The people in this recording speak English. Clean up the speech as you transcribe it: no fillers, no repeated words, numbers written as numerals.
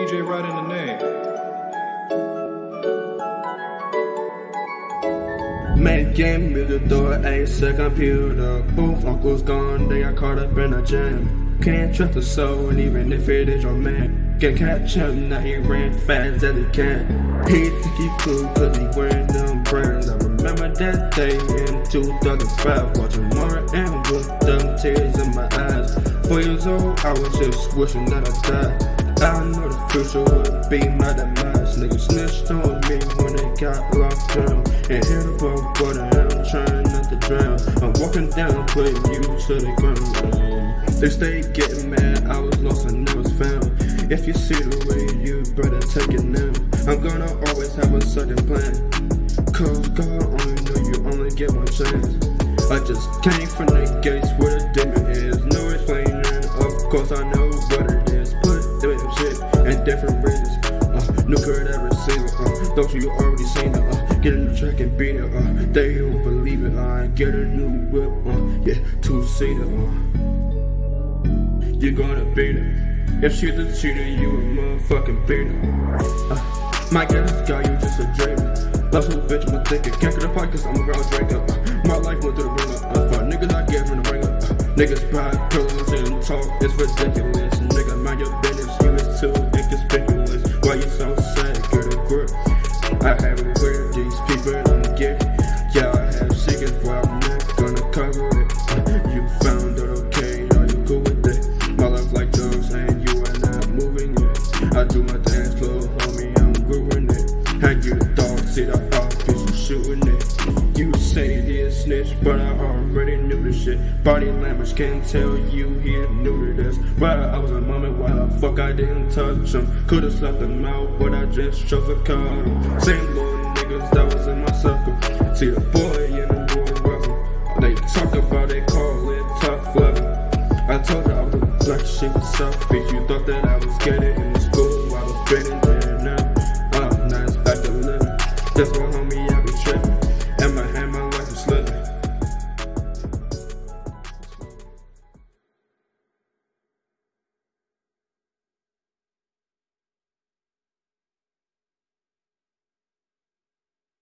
DJ right in the name. Man gave me the door, a second computer. Both uncles gone, they got caught up in a jam. Can't trust a soul, and even if it is your man. Can't catch him, now he ran fast as he can. He think he cool, cause he wearing them brands. I remember that day in 2005, watching Mara and with them tears in my eyes. 4 years old, I was just wishing that I died. I know the future would be my demise. Niggas snitched on me when they got locked down. And hit above water, and I'm trying not to drown. I'm walking down, putting you to the ground. They stayed getting mad, I was lost and never found. If you see the way, you better take it now. I'm gonna always have a certain plan, cause God only know you only get one chance. I just came from the gates where the demon is. No explaining, of course I know what it is. Put them shit in different reasons. No could ever seen it. Don't you already seen it? Get in the track and beat it. They don't believe it. Get a new whip. Yeah, 2-seater. You're gonna beat her. If she's a cheater, you a motherfucking beater. My guess, God, you just a dreamer. Lost a bitch, I'm a thinker. Can't get a pot cause I'm a ground drinker. My life went to the ringer. For niggas I gave him the ringer. Niggas buy pillows and talk, it's ridiculous. Nigga, mind your business, you is too inconspicuous. Why you so sad? Get a grip. I have it where these people don't get it. Yeah, I have secrets, but I'm not gonna cover it. You found it okay, are you cool with it? My life like drugs and you are not moving it. I do my dance floor, homie, I'm ruining it. Hand you the dog, see the office, you shooting it. You say he a snitch, but I already knew the shit. Body language can't tell you he new to this. But I was a moment why the fuck I didn't touch him. Could've slapped him out, but I just chose to cut him. Same little niggas that was in my circle. See the boy and the boy rebel. They talk about, they call it tough love. I told her I was a black, she was selfish. You